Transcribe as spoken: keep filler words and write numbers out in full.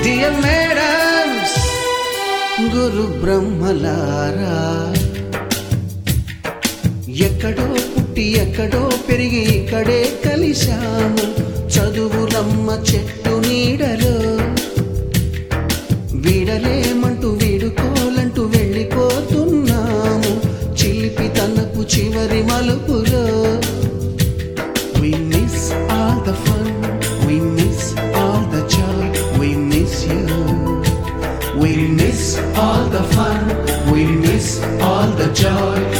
Dear madams, గురు బ్రహ్మలారా, ఎక్కడో పుట్టి ఎక్కడో పెరిగి ఇక్కడే కలిశాము చదువులమ్మ చెట్టు నీడలో. వీడలేమంటూ వీడుకోలంటూ వెళ్ళిపోతున్నాము చిలిపి తనపు చివరి మలుపులో. We miss all the fun, we miss all the joy, we miss you. We miss all the fun, we miss all the joy.